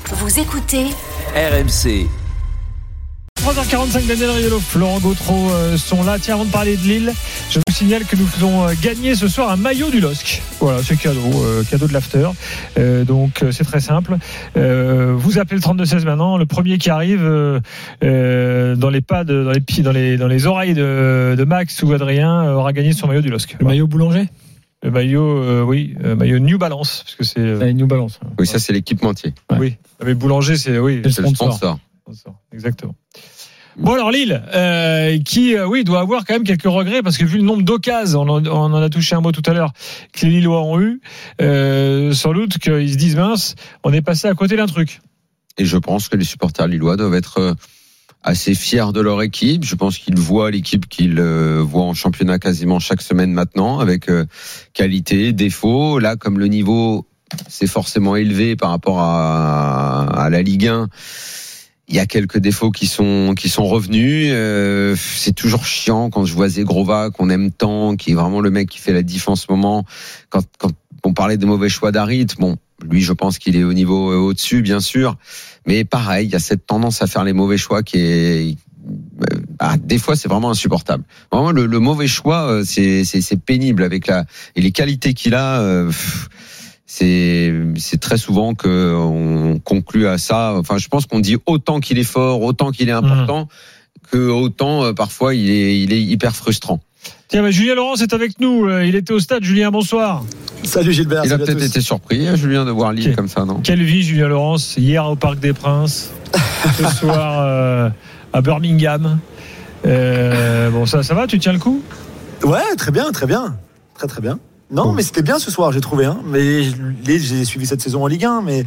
Vous écoutez RMC. 3h45, Daniel Riolo, Florent Gautreau sont là. Tiens, avant de parler de Lille, je vous signale que nous faisons gagner ce soir un maillot du LOSC. Voilà, c'est cadeau de l'after. Donc c'est très simple. Vous appelez le 32-16 maintenant. Le premier qui arrive dans les pads, dans les pieds, dans les oreilles de Max ou Adrien aura gagné son maillot du LOSC. Le maillot boulanger. Le maillot, maillot New Balance, parce que c'est New Balance. Oui, ça c'est l'équipementier. Ouais. Oui, mais boulanger, c'est le sponsor. Exactement. Bon alors Lille, qui doit avoir quand même quelques regrets parce que vu le nombre d'occasions, on en a touché un mot tout à l'heure, que les Lillois ont eu, sans doute qu'ils se disent mince, on est passé à côté d'un truc. Et je pense que les supporters lillois doivent être assez fiers de leur équipe. Je pense qu'ils voient l'équipe qu'ils voient en championnat quasiment chaque semaine maintenant, avec qualité, défaut. Là, comme le niveau s'est forcément élevé par rapport à la Ligue 1, il y a quelques défauts qui sont revenus. C'est toujours chiant quand je vois Zegrova qu'on aime tant, qui est vraiment le mec qui fait la diff en ce moment. Quand on parlait des mauvais choix d'Harit, bon, lui je pense qu'il est au niveau au-dessus bien sûr, mais pareil, il y a cette tendance à faire les mauvais choix qui est des fois c'est vraiment insupportable. Vraiment le mauvais choix c'est pénible avec et les qualités qu'il a. C'est très souvent qu'on conclut à ça. Enfin, je pense qu'on dit autant qu'il est fort, autant qu'il est important, que autant parfois il est hyper frustrant. Tiens, Julien Laurence est avec nous. Il était au stade. Julien, bonsoir. Salut Gilbert. Il a peut-être été surpris, Julien, de voir Lille comme ça, non ? Quelle vie, Julien Laurence. Hier au Parc des Princes, ce soir à Birmingham. Bon, ça va, tu tiens le coup ? Ouais, très bien. Très bien. Non, mais c'était bien ce soir, j'ai trouvé. Mais j'ai suivi cette saison en Ligue 1, mais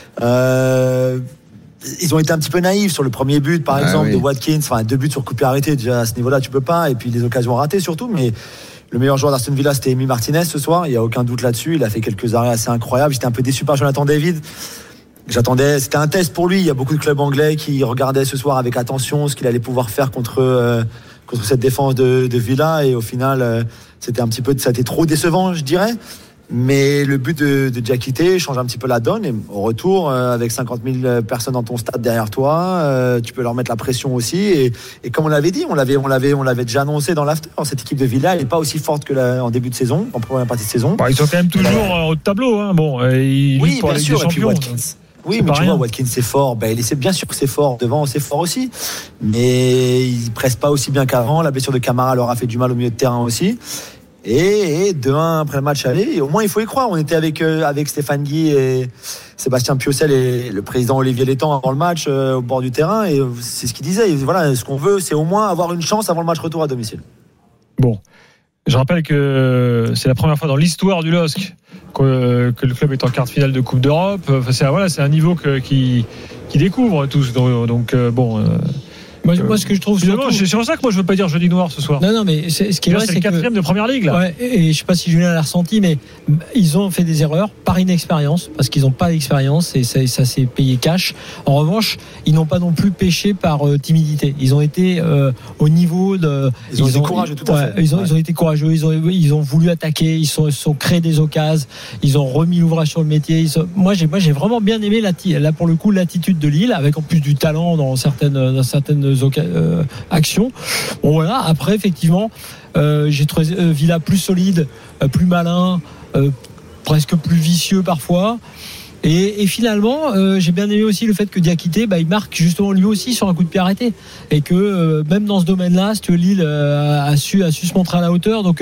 ils ont été un petit peu naïfs sur le premier but, par exemple, de Watkins. Enfin, 2 buts sur coup de pied arrêté. Déjà à ce niveau-là, tu peux pas. Et puis les occasions ratées surtout. Mais le meilleur joueur d'Aston Villa, c'était Emi Martinez ce soir. Il y a aucun doute là-dessus. Il a fait quelques arrêts assez incroyables. J'étais un peu déçu par Jonathan David. C'était un test pour lui. Il y a beaucoup de clubs anglais qui regardaient ce soir avec attention ce qu'il allait pouvoir faire contre cette défense de Villa, et au final ça a été trop décevant, je dirais. Mais le but de Diakité change un petit peu la donne, et au retour avec 50 000 personnes dans ton stade derrière toi, tu peux leur mettre la pression aussi, et comme on l'avait dit, on l'avait déjà annoncé dans l'after, cette équipe de Villa elle n'est pas aussi forte que en début de saison, en première partie de saison. Ils sont quand même toujours au tableau, hein. Bon, ils oui, pour bien sûr, et puis Watkins. Oui, mais tu vois, Watkins c'est fort. C'est bien sûr que c'est fort. Devant, c'est fort aussi. Mais il presse pas aussi bien qu'avant. La blessure de Camara leur a fait du mal au milieu de terrain aussi. Et 2-1 après le match aller. Et au moins, il faut y croire. On était avec Stéphane Guy et Sébastien Piocel et le président Olivier Létang avant le match au bord du terrain. Et c'est ce qu'il disait. Et voilà, ce qu'on veut, c'est au moins avoir une chance avant le match retour à domicile. Bon. Je rappelle que c'est la première fois dans l'histoire du LOSC que le club est en quart de finale de Coupe d'Europe. Enfin, c'est un niveau qui découvre tous. Donc bon. Moi, ce que je trouve, c'est pour ça que moi je veux pas dire jeudi noir ce soir. Non, mais ce qui est vrai, c'est le 4e de première ligue là. Ouais, et je sais pas si Julien l'a ressenti, mais ils ont fait des erreurs par inexpérience, parce qu'ils n'ont pas d'expérience, et ça s'est payé cash. En revanche, ils n'ont pas non plus péché par timidité. Ils ont été au niveau de. Ils ont été courageux, tout à fait. Ils ont été courageux. Ils ont voulu attaquer. Ils sont créé des occasions. Ils ont remis l'ouvrage sur le métier. Moi, j'ai vraiment bien aimé là pour le coup l'attitude de Lille, avec en plus du talent dans certaines actions. Bon voilà. Après, effectivement, j'ai trouvé Villa plus solide, plus malin, presque plus vicieux parfois. Et finalement, j'ai bien aimé aussi le fait que Diakité, il marque justement lui aussi sur un coup de pied arrêté, et que même dans ce domaine-là, Lille a su se montrer à la hauteur. Donc,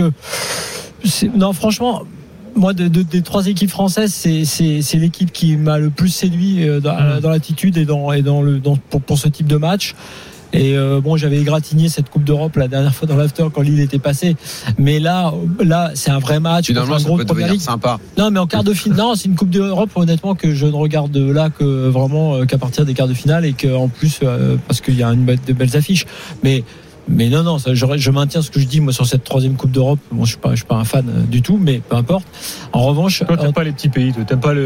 non, franchement. Moi, des 3 équipes françaises, c'est l'équipe qui m'a le plus séduit dans l'attitude et pour ce type de match. Et j'avais égratigné cette Coupe d'Europe la dernière fois dans l'after quand Lille était passé. Mais là, c'est un vrai match. Finalement, ça peut devenir sympa. Non, mais en quart de finale, non, c'est une Coupe d'Europe, honnêtement, que je ne regarde là que vraiment qu'à partir des quarts de finale, et qu'en plus, parce qu'il y a de belles affiches. Mais non, je maintiens ce que je dis moi sur cette 3e Coupe d'Europe. Bon, je suis pas un fan du tout, mais peu importe. En revanche, toi, t'aimes pas les petits pays, t'aimes pas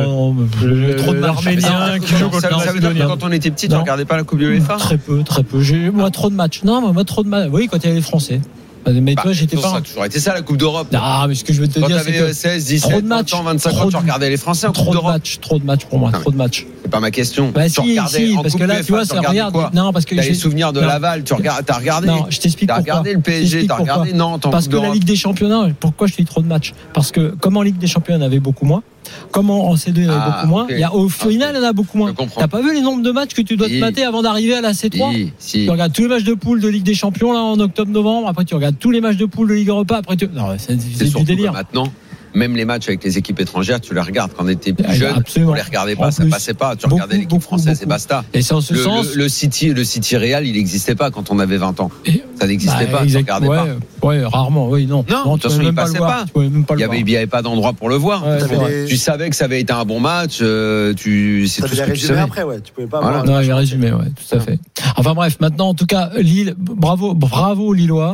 l'Arménien qui joue contre ça veut dire que quand on était petit, tu regardais pas la Coupe de l'UEFA ? Très peu. Moi, trop de matchs. Non, moi trop de matchs. Oui, quand il y avait les Français. Mais toi, j'étais pas. Ça a toujours été ça, la Coupe d'Europe. Ah, mais ce que je veux te dire, c'est que 16, 17, 20 ans, 25 ans, tu regardais les Français en Coupe d'Europe. Trop de matchs pour moi, trop de matchs. C'est pas ma question. Bah, tu regardais en parce Coupe que là, UEFA, tu vois, ça regarde. Non, parce que t'as les souvenirs de Laval, t'as regardé. Non, je t'explique pourquoi. T'as regardé le PSG, t'as regardé Nantes en Parce Coupe que d'Europe. la Ligue des Championnats, pourquoi je te dis trop de matchs? Parce que comme en Ligue des Championnats, il y en avait beaucoup moins. Comme en C2, il y en avait beaucoup moins. Au final, il y en a beaucoup moins. T'as pas vu les nombres de matchs que tu dois te mater avant d'arriver à la C3? Tu regardes tous les matchs de poule de Ligue des Champions là en octobre-novembre. Après, tu regardes tous les matchs de poule de Ligue Europa. Après, non, c'est du délire. Maintenant, même les matchs avec les équipes étrangères, tu les regardes quand on était plus jeune. Absolument. On les regardait pas, ça passait pas. Tu regardais l'équipe française et basta. Et c'est en ce sens. Le City Real, il n'existait pas quand on avait 20 ans. Ça n'existait pas. Tu regardais pas. Ouais, rarement. Oui, non. Non, de toute façon, il passait pas. Il y avait pas d'endroit pour le voir. Tu savais que ça avait été un bon match. C'est tout ce que tu savais. Après, ouais. Tu pouvais pas. Voilà. Non, il résumé, ouais, tout à fait. Enfin bref, maintenant, en tout cas, Lille, bravo Lillois.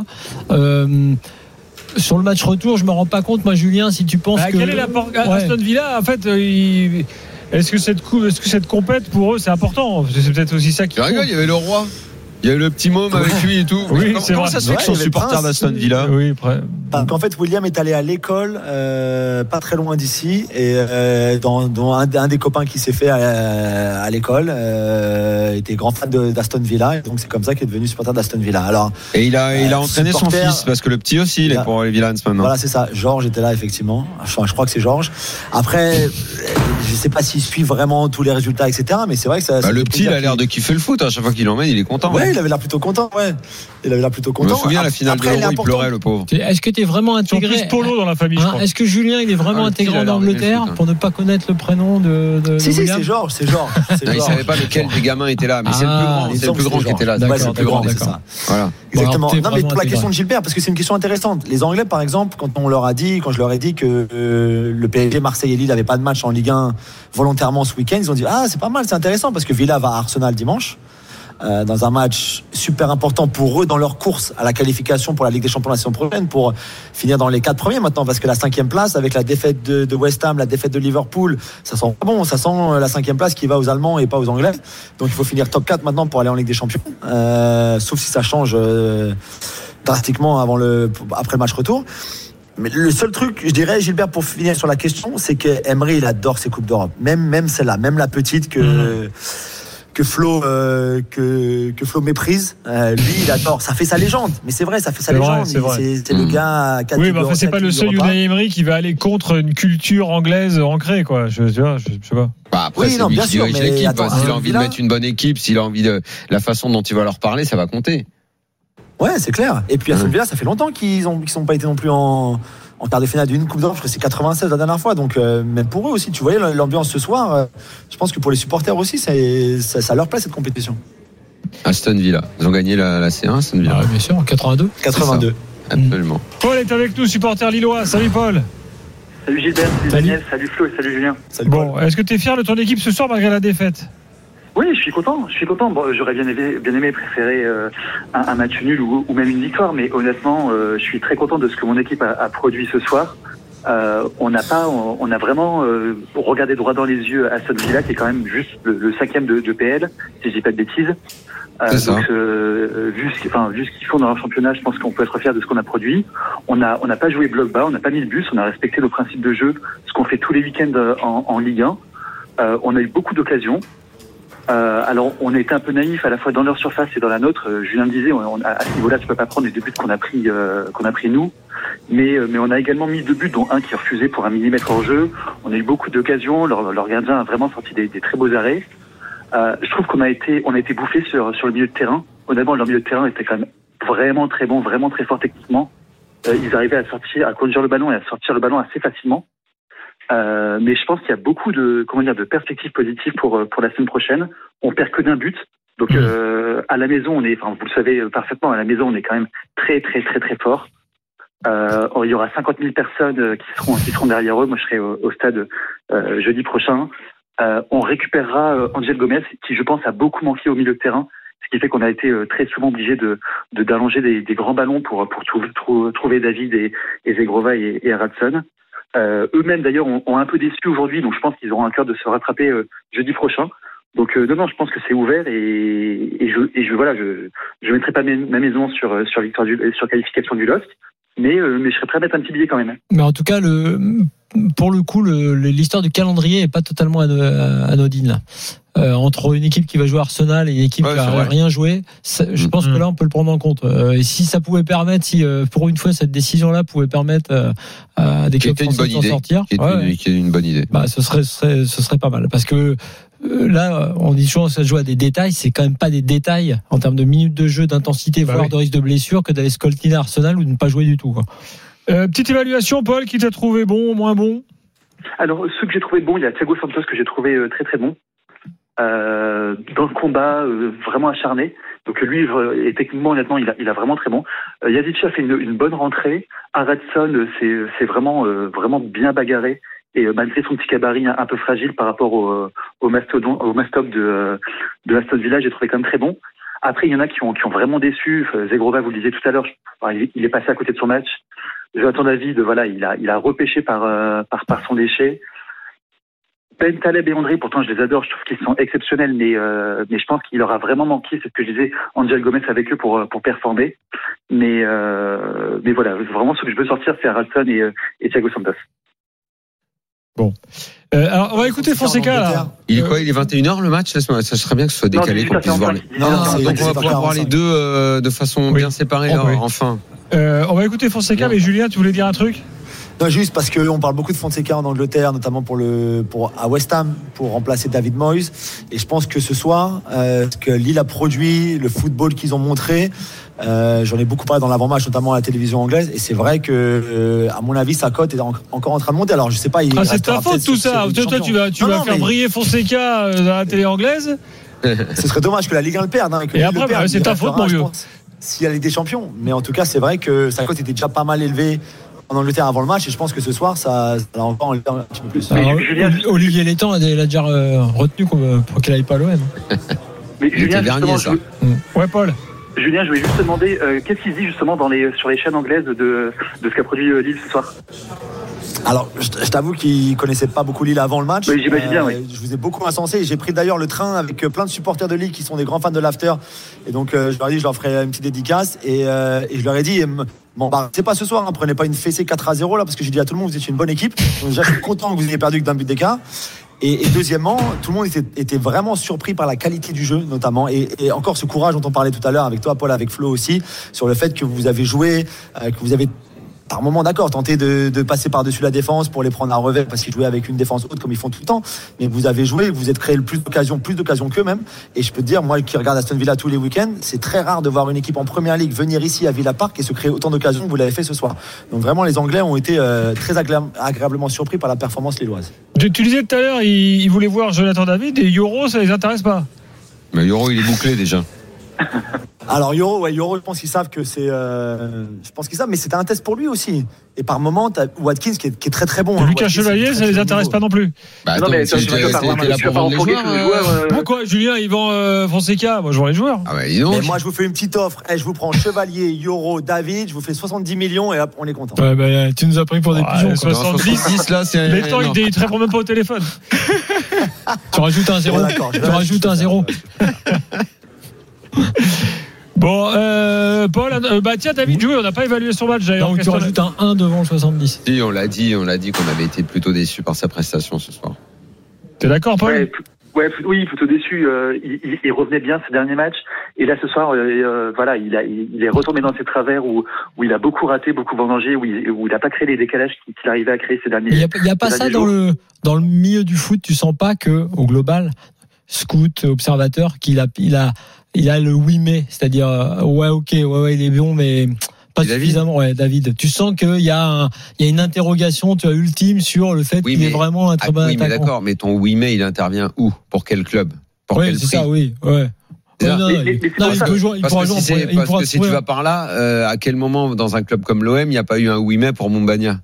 Sur le match retour, je me rends pas compte, moi, Julien, si tu penses que. Quel est l'apport Aston Villa? En fait, est-ce que cette compète pour eux c'est important? C'est peut-être aussi ça qui. Tu rigoles, il y avait le roi. Il y a eu le petit môme avec lui et tout. Oui, comment ça se fait qu'ils sont supporters d'Aston Villa? Oui, parce qu'en fait, William est allé à l'école, pas très loin d'ici, et dont un des copains qui s'est fait à l'école était grand fan d'Aston Villa, et donc c'est comme ça qu'il est devenu supporter d'Aston Villa. Alors, et il a entraîné son fils, parce que le petit aussi, il est pour les Villans maintenant. Voilà, c'est ça. Georges était là, effectivement. Enfin, je crois que c'est Georges. Après, je sais pas s'il suit vraiment tous les résultats, etc. Mais c'est vrai que ça. Le petit, il a l'air de kiffer le foot. À chaque fois qu'il l'emmène, il est content. Ouais, il avait l'air plutôt content. Ouais, il avait l'air plutôt content. Je me souviens la finale de l'Euro, il pleurait, le pauvre. Est-ce que tu es vraiment intégré? Plus Polo dans la famille, je crois. Est-ce que Julien, il est vraiment intégré en Angleterre pour ne pas connaître le prénom de Si, c'est Georges. Il savait pas lequel des gamins était là, mais c'est le plus grand qui était là. C'est le plus grand, c'est ça. Voilà. Exactement. Non, mais pour la question de Gilbert, parce que c'est une question intéressante. Les Anglais, par exemple, quand je leur ai dit que le PSG, Marseille et Lille n'avaient pas de match en Ligue 1 volontairement ce week-end, ils ont dit c'est pas mal, c'est intéressant parce que Villa va à Arsenal dimanche. Dans un match super important pour eux dans leur course à la qualification pour la Ligue des Champions la saison prochaine, pour finir dans les 4 premiers maintenant, parce que la 5e place avec la défaite de West Ham, la défaite de Liverpool, ça sent pas bon, ça sent la 5e place qui va aux Allemands et pas aux Anglais, donc il faut finir top 4 maintenant pour aller en Ligue des Champions, sauf si ça change drastiquement après le match retour. Mais le seul truc, je dirais, Gilbert, pour finir sur la question, c'est que Emery, il adore ses Coupes d'Europe, même celle-là, même la petite que Flo méprise, lui il adore, ça fait sa légende, mais c'est vrai, ça fait sa légende, c'est le gars oui, mais enfin, c'est pas le seul Unai Emery qui va aller contre une culture anglaise ancrée, quoi. Je sais pas. Après, c'est lui qui dirige l'équipe. S'il a envie de mettre une bonne équipe, s'il a envie de la façon dont il va leur parler, ça va compter. Ouais, c'est clair. Et puis Aston Villa, ça fait longtemps qu'ils sont pas été non plus en quart de finale d'une Coupe d'Europe. Je crois que c'est 96 la dernière fois. Donc même pour eux aussi, tu voyais l'ambiance ce soir. Je pense que pour les supporters aussi, ça leur plaît cette compétition. Aston Villa, ils ont gagné la C1. Aston Villa. Bien sûr, en 82. Absolument. Paul est avec nous, supporter lillois. Salut Paul. Salut Gilbert, salut Daniel, salut Flo et salut Julien. Salut bon, Paul. Est-ce que tu es fier de ton équipe ce soir malgré la défaite? Oui, je suis content. Bon, j'aurais bien aimé préférer un match nul ou même une victoire, mais honnêtement, je suis très content de ce que mon équipe a produit ce soir. On a vraiment regardé droit dans les yeux Aston Villa, qui est quand même juste le 5e de PL, si je dis pas de bêtises. Donc, vu ce qu'ils font dans leur championnat, je pense qu'on peut être fier de ce qu'on a produit. On n'a pas joué bloc bas, on n'a pas mis le bus, on a respecté nos principes de jeu, ce qu'on fait tous les week-ends en Ligue 1. On a eu beaucoup d'occasions. Alors, on a été un peu naïf à la fois dans leur surface et dans la nôtre. Julien me disait, à ce niveau-là, tu peux pas prendre les 2 buts qu'on a pris nous. Mais on a également mis 2 buts, dont un qui est refusé pour 1 millimètre hors jeu. On a eu beaucoup d'occasions. Leur gardien a vraiment sorti des très beaux arrêts. Je trouve qu'on a été bouffé sur le milieu de terrain. Honnêtement, leur milieu de terrain était quand même vraiment très bon, vraiment très fort techniquement. Ils arrivaient à conduire le ballon et à sortir le ballon assez facilement. Mais je pense qu'il y a beaucoup de perspectives positives pour la semaine prochaine. On perd que d'1 but. Donc à la maison, vous le savez parfaitement, à la maison on est quand même très très très très fort. Il y aura 50 000 personnes qui seront derrière eux. Moi je serai au stade jeudi prochain. On récupérera Angel Gomez, qui je pense a beaucoup manqué au milieu de terrain, ce qui fait qu'on a été très souvent obligé d'allonger des grands ballons pour trouver David et Zegrova et Hradson. Eux-mêmes d'ailleurs ont un peu déçu aujourd'hui, donc je pense qu'ils auront un cœur de se rattraper jeudi prochain. Donc non, je pense que c'est ouvert et je mettrai pas ma maison sur qualification du LOSC, mais je serais prêt à mettre un petit billet quand même. Mais en tout cas, pour le coup, l'histoire du calendrier est pas totalement anodine là. Entre une équipe qui va jouer Arsenal et une équipe qui n'a rien joué, je pense que là on peut le prendre en compte. Et si ça pouvait permettre, si pour une fois cette décision-là pouvait permettre à des clubs français de s'en sortir, qui est une bonne idée. Bah ce serait pas mal, parce que là on dit souvent que ça se joue à des détails, c'est quand même pas des détails en termes de minutes de jeu, d'intensité, voire de risque de blessure, que d'aller scoltiner Arsenal ou de ne pas jouer du tout, quoi. Petite évaluation, Paul, qui t'a trouvé bon, moins bon? Alors ceux que j'ai trouvé bon, il y a Thiago Santos que j'ai trouvé très très bon. Dans le combat, vraiment acharné. Donc lui, et techniquement, honnêtement, il a vraiment très bon. Yazici a fait une bonne rentrée. Aradson, c'est vraiment bien bagarré. Et malgré son petit gabarit un peu fragile par rapport au mastodonte de Aston Villa, j'ai trouvé quand même très bon. Après, il y en a qui ont vraiment déçu. Zegrova, vous le disiez tout à l'heure, il est passé à côté de son match. Jonathan David, voilà, il a repêché par son déchet. Ben Taleb et André, pourtant je les adore, je trouve qu'ils sont exceptionnels, mais je pense qu'il leur a vraiment manqué, c'est ce que je disais, Angel Gomez avec eux pour performer. Mais voilà, vraiment ce que je veux sortir, c'est Haraldsson et Thiago Santos. Bon. Alors on va écouter Fonseca là. Il est quoi? Il est 21h le match? Ça serait bien que ce soit décalé, qu'on puisse voir les. Donc on va pouvoir voir les deux de façon bien séparée là, enfin. On va écouter Fonseca, mais Julien, tu voulais dire un truc? Non, juste parce qu'on parle beaucoup de Fonseca en Angleterre, notamment à West Ham, pour remplacer David Moyes. Et je pense que ce soir, ce que Lille a produit, le football qu'ils ont montré, j'en ai beaucoup parlé dans l'avant-match, notamment à la télévision anglaise. Et c'est vrai que, à mon avis, sa cote est encore en train de monter. Alors, je sais pas. C'est ta faute tout ça. Toi, tu vas faire briller Fonseca dans la télé anglaise. Ce serait dommage que la Ligue 1 le perde. Et après, c'est ta faute, mon vieux. S'il y a la Ligue des Champions. Mais en tout cas, c'est vrai que sa cote était déjà pas mal élevée en Angleterre avant le match, et je pense que ce soir ça va encore un petit peu plus. Alors, Olivier Létang l'a déjà retenu pour qu'il n'aille pas à l'OM. Mais Julien, dernier, ça. Ouais, Paul. Julien, je voulais juste te demander qu'est-ce qu'il dit justement sur les chaînes anglaises de ce qu'a produit Lille ce soir. Alors, je t'avoue qu'il ne connaissait pas beaucoup Lille avant le match. Oui, j'imagine bien, oui. Je vous ai beaucoup incensé. J'ai pris d'ailleurs le train avec plein de supporters de Lille qui sont des grands fans de l'after. Et donc, je leur ai dit, je leur ferai une petite dédicace. Et je leur ai dit, c'est pas ce soir, hein, prenez pas une fessée 4-0 là, parce que j'ai dit à tout le monde, vous étiez une bonne équipe. Donc déjà, je suis content que vous ayez perdu que d'un but d'écart. Et deuxièmement, tout le monde était vraiment surpris par la qualité du jeu, notamment. Et encore ce courage dont on parlait tout à l'heure avec toi, Paul, avec Flo aussi, sur le fait que vous avez joué, que vous avez par moment, d'accord, tenter de passer par-dessus la défense pour les prendre à revers parce qu'ils jouaient avec une défense haute comme ils font tout le temps. Mais vous avez joué, vous êtes créé plus d'occasions qu'eux-mêmes. Et je peux te dire, moi qui regarde Aston Villa tous les week-ends, c'est très rare de voir une équipe en première ligue venir ici à Villa Park et se créer autant d'occasions que vous l'avez fait ce soir. Donc vraiment, les Anglais ont été très agréablement surpris par la performance lilloise. Tu disais tout à l'heure, ils voulaient voir Jonathan David et Yoro, ça les intéresse pas? Mais Yoro, il est bouclé déjà. Alors Yoro, je pense qu'ils savent que c'est. Je pense qu'ils savent, mais c'était un test pour lui aussi. Et par moment, t'as Watkins qui est très très bon. Lucas Chevalier, ça les intéresse pas non plus. Bah, non, mais tu vas pas envoyer tous les joueurs. Pourquoi Julien, ils vend Fonseca? Moi, je vends les joueurs. Ah bah, mais moi, je vous fais une petite offre. Je vous prends Chevalier, Yoro, David. Je vous fais 70 millions et hop, on est content. Ouais, bah, tu nous as pris pour des pigeons. 70 là, c'est. Mais toi, il te répond même pas au téléphone. Tu rajoutes un 0. Tu rajoutes un 0. Bon, Paul, tiens, David joué, on n'a pas évalué son match. Donc tu rajoutes un 1 devant le 70. Si, on l'a dit qu'on avait été plutôt déçus par sa prestation ce soir. T'es d'accord, Paul? Oui, plutôt déçu. Il revenait bien ce dernier match. Et là, ce soir, voilà, il est retombé dans ses travers où il a beaucoup raté, beaucoup vendangé, où il n'a pas créé les décalages qu'il arrivait à créer ces derniers. Il n'y a pas ça dans le milieu du foot. Tu sens pas que au global, scout, observateur, qu'il a le oui mais, c'est-à-dire il est bon mais pas suffisamment. Ouais, David, tu sens qu'il y a une interrogation, tu as ultime sur le fait qu'il est vraiment un très bon attaquant. Oui, mais d'accord, mais ton oui mais il intervient où? Pour quel club? Pour quel prix? Ça, oui, ouais. Parce que si tu vas par là, à quel moment dans un club comme l'OM, il n'y a pas eu un oui mais pour Moumbagna?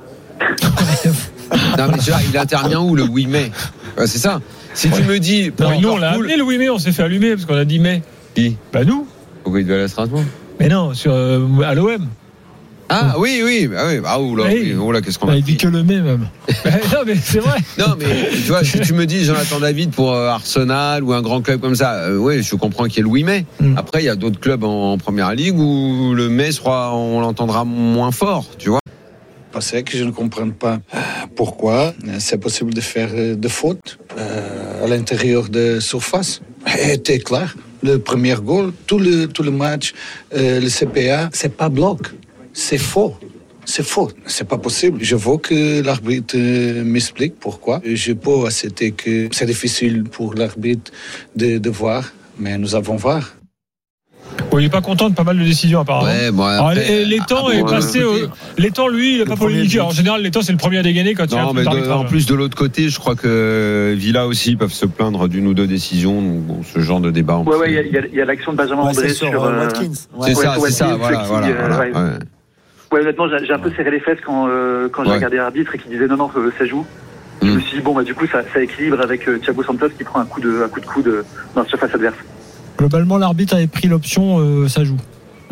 Non mais il intervient où le oui mais? C'est ça. Si tu me dis, nous on l'a appelé le oui mais on s'est fait allumer parce qu'on a dit mais. Qui? Bah nous. Pourquoi il devait aller à Strasbourg? Mais non, à l'OM. Ah oui. Ah oula, qu'est-ce qu'on a Il dit que le mai même. Non, mais c'est vrai. Non, mais tu vois, si tu me dis Jonathan David pour Arsenal ou un grand club comme ça, oui, je comprends qu'il y ait le 8 mai. Après, il y a d'autres clubs en première ligue où le mai on l'entendra moins fort, tu vois. C'est que je ne comprends pas pourquoi c'est possible de faire des fautes à l'intérieur de surface. C'était clair. Le premier goal, tout le match, le CPA, c'est pas bloc. C'est faux. C'est pas possible. Je veux que l'arbitre m'explique pourquoi. Je peux accepter que c'est difficile pour l'arbitre de voir, mais nous allons voir. Bon, il n'est pas content de pas mal de décisions apparemment. Ouais, bon, après, l'étang est passé. L'étang, lui, il n'a pas polémiqué. En général, l'étang, c'est le premier à dégainer quand il y a un truc d'arbitrage. En plus, de l'autre côté, je crois que Villa aussi peuvent se plaindre d'une ou deux décisions. Donc, bon, ce genre de débat. Il y a l'action de Benjamin André sur Watkins. C'est ça. Voilà. Ouais, honnêtement, j'ai un peu serré les fesses quand j'ai regardé l'arbitre et qu'il disait non, ça joue. Je me suis dit, bon, du coup, ça équilibre avec Thiago Santos qui prend un coup de coude dans la surface adverse. Globalement, l'arbitre avait pris l'option, ça joue.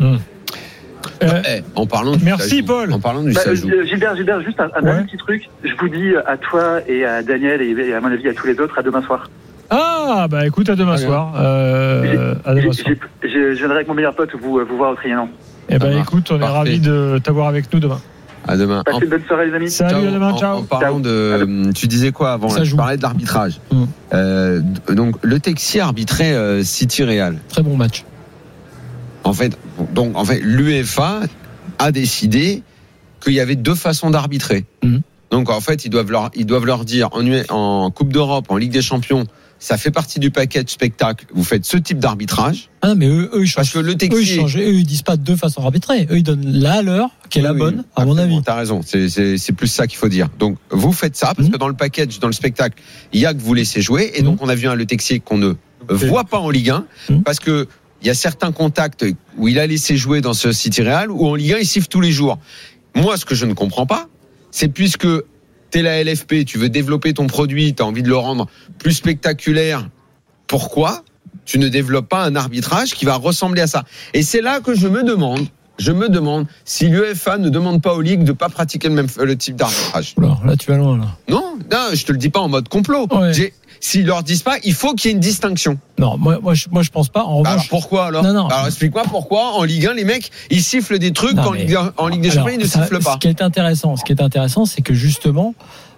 En parlant du merci Sajou. Paul. En parlant du Sajou. Gilbert, juste un dernier petit truc. Je vous dis à toi et à Daniel et à mon avis à tous les autres à demain soir. Ah, bah écoute, à demain soir. À demain soir. Je viendrai avec mon meilleur pote vous voir au Trianon. Eh ben écoute, on est ravis de t'avoir avec nous demain. À demain. Passez une bonne soirée les amis. Salut, à demain, ciao. En parlant de, tu disais quoi avant? Tu parlais de l'arbitrage. Donc le Texier arbitrait City Real. Très bon match. En fait, l'UEFA a décidé qu'il y avait deux façons d'arbitrer. Donc en fait, ils doivent leur dire en Coupe d'Europe, en Ligue des Champions, ça fait partie du package spectacle. Vous faites ce type d'arbitrage. Ah non, mais eux ils changent. Parce que le Texier, eux ils disent pas deux façons d'arbitrer. Eux ils donnent la leur qui est la bonne, à mon avis. T'as raison. C'est plus ça qu'il faut dire. Donc vous faites ça parce que dans le package, dans le spectacle, il y a que vous laissez jouer. Et donc on a vu un Le Texier qu'on ne voit pas en Ligue 1 parce que il y a certains contacts où il a laissé jouer dans ce City Real où en Ligue 1 il siffle tous les jours. Moi, ce que je ne comprends pas, c'est puisque t'es la LFP, tu veux développer ton produit, t'as envie de le rendre plus spectaculaire, pourquoi tu ne développes pas un arbitrage qui va ressembler à ça? Et c'est là que je me demande si l'UEFA ne demande pas aux ligues de pas pratiquer le type d'arbitrage. Là tu vas loin là. Non, je te le dis pas en mode complot. Ouais. S'ils leur disent pas, il faut qu'il y ait une distinction. Non, moi je pense pas. En revanche, alors pourquoi alors? Non. Alors explique-moi pourquoi en Ligue 1 les mecs ils sifflent des trucs qu'en Ligue des Champions ils ne sifflent pas. Ce qui est intéressant, c'est que justement,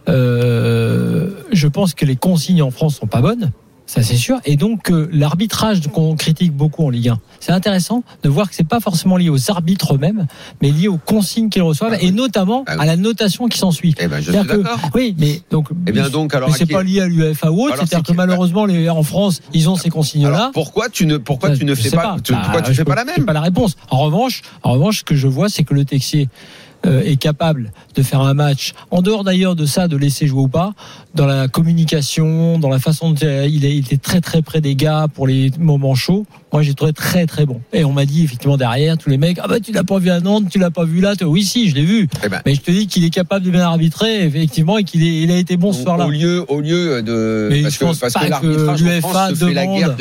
je pense que les consignes en France sont pas bonnes. Ça c'est sûr, et donc l'arbitrage qu'on critique beaucoup en Ligue 1, c'est intéressant de voir que c'est pas forcément lié aux arbitres eux-mêmes, mais lié aux consignes qu'ils reçoivent et notamment à la notation qui s'ensuit. Eh ben je suis d'accord. Oui, mais donc alors mais c'est pas lié à l'UEFA ou autre, c'est-à-dire que malheureusement en France ils ont ces consignes-là. Alors pourquoi tu ne fais pas la même? C'est pas la réponse. En revanche, ce que je vois, c'est que le Texier est capable de faire un match, en dehors d'ailleurs de ça, de laisser jouer ou pas, dans la communication, dans la façon dont il était très très près des gars pour les moments chauds. Moi j'ai trouvé très très bon. Et on m'a dit effectivement derrière, tous les mecs, ah bah tu l'as pas vu à Nantes, tu l'as pas vu là, oui si, je l'ai vu. Mais je te dis qu'il est capable de bien arbitrer effectivement et qu'il a été bon ce soir-là. Au lieu de mais parce que l'arbitrage en France se fait la guerre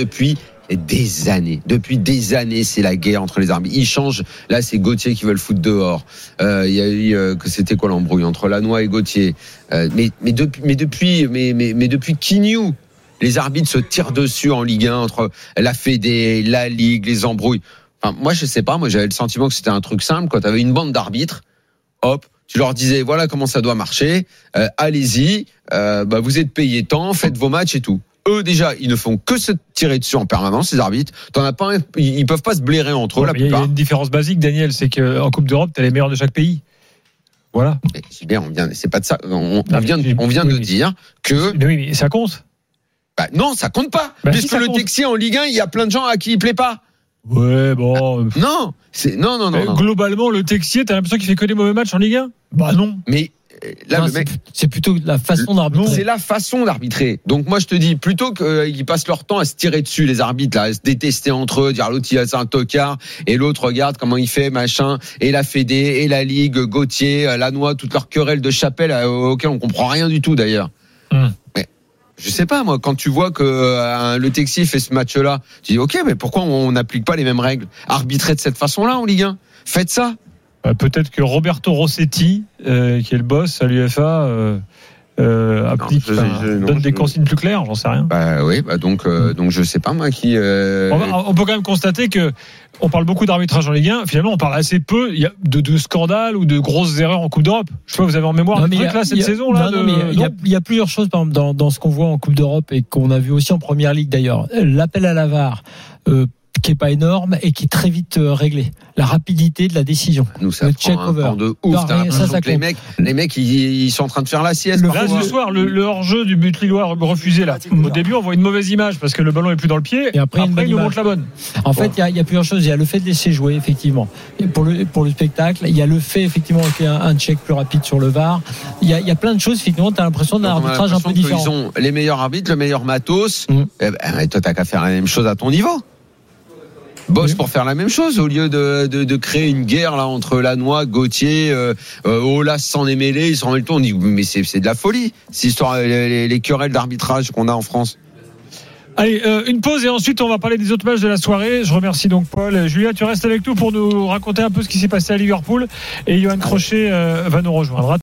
depuis des années, c'est la guerre entre les arbitres. Ils changent. Là, c'est Gauthier qui veut le foutre dehors. Il y a eu que c'était quoi l'embrouille entre Lannoy et Gauthier. Mais depuis Quignou, les arbitres se tirent dessus en Ligue 1 entre la Fédé, la Ligue, les embrouilles. Enfin, moi, je sais pas. Moi, j'avais le sentiment que c'était un truc simple. Quand tu avais une bande d'arbitres, hop, tu leur disais voilà comment ça doit marcher. Allez-y. Vous êtes payés tant, faites vos matchs et tout. Eux déjà, ils ne font que se tirer dessus en permanence, les arbitres. T'en as pas, ils peuvent pas se blairer entre eux. La plupart. Il y a une différence basique, Daniel, c'est qu'en Coupe d'Europe, t'as les meilleurs de chaque pays. Voilà. C'est pas de ça. On vient de dire que. Mais oui, mais ça compte. Non, ça compte pas. Puisque si le Texier en Ligue 1, il y a plein de gens à qui il plaît pas. Ouais, bon. Non. Globalement, le Texier, t'as l'impression qu'il fait que des mauvais matchs en Ligue 1? Bah non. Mais. Là, non, le mec, c'est plutôt la façon d'arbitrer. C'est la façon d'arbitrer. Donc moi je te dis plutôt qu'ils passent leur temps à se tirer dessus les arbitres là, à se détester entre eux, dire l'autre il a un tocard et l'autre regarde comment il fait machin, et la Fédé et la Ligue, Gauthier, Lannoy, toutes leurs querelles de chapelle auxquelles on comprend rien du tout d'ailleurs. Mais je sais pas moi, quand tu vois que le Texier fait ce match-là, tu dis ok mais pourquoi on n'applique pas les mêmes règles? Arbitrer de cette façon-là en Ligue 1, faites ça. Peut-être que Roberto Rossetti, qui est le boss à l'UEFA, donne des consignes plus claires, j'en sais rien. Donc je sais pas moi qui. On peut quand même constater que on parle beaucoup d'arbitrage en Ligue 1. Finalement, on parle assez peu de scandales ou de grosses erreurs en Coupe d'Europe. Je sais pas, vous avez en mémoire cette saison là. Il y a plusieurs choses, par exemple, dans ce qu'on voit en Coupe d'Europe et qu'on a vu aussi en Première Ligue d'ailleurs. L'appel à la VAR. Qui est pas énorme et qui est très vite réglé. La rapidité de la décision. Nous, ça prend un temps de ouf. T'as l'impression que les mecs, ils sont en train de faire la sieste. Là, ce soir, le hors-jeu du but lillois refusé là. Au début, on voit une mauvaise image parce que le ballon est plus dans le pied. Et après il nous montre la bonne. En fait, il y a plusieurs choses. Il y a le fait de laisser jouer, effectivement. Et pour le spectacle, il y a le fait, effectivement, qu'il y a un check plus rapide sur le VAR. Il y a plein de choses, effectivement. T'as l'impression d'un arbitrage un peu différent. Ils ont les meilleurs arbitres, le meilleur matos. Toi, t'as qu'à faire la même chose à ton niveau. Bosse pour faire la même chose au lieu de créer une guerre là entre Lannoy, Gauthier, Aulas s'en est mêlé, ils s'en mêlent tout. On dit mais c'est de la folie, cette histoire, les querelles d'arbitrage qu'on a en France. Allez, une pause et ensuite on va parler des autres matchs de la soirée. Je remercie donc Paul. Julia, tu restes avec nous pour nous raconter un peu ce qui s'est passé à Liverpool et Johan Crochet va nous rejoindre.